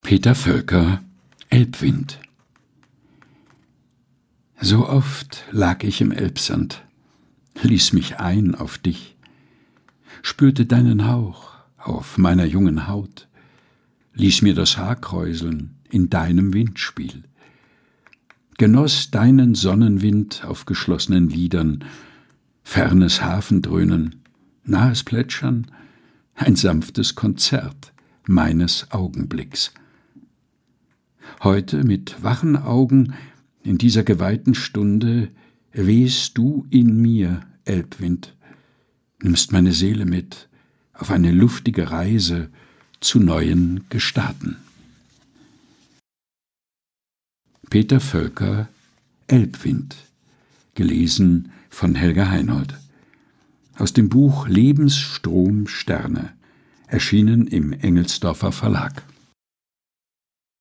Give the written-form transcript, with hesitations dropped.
Peter Völker, Elbwind. So oft lag ich im Elbsand, ließ mich ein auf dich, spürte deinen Hauch auf meiner jungen Haut, ließ mir das Haar kräuseln in deinem Windspiel, genoss deinen Sonnenwind auf geschlossenen Lidern, fernes Hafendröhnen, nahes Plätschern, ein sanftes Konzert meines Augenblicks. Heute mit wachen Augen in dieser geweihten Stunde wehst du in mir, Elbwind, nimmst meine Seele mit auf eine luftige Reise zu neuen Gestaden. Peter Völker, Elbwind, gelesen von Helga Heinold. Aus dem Buch Lebensstrom Sterne, erschienen im Engelsdorfer Verlag.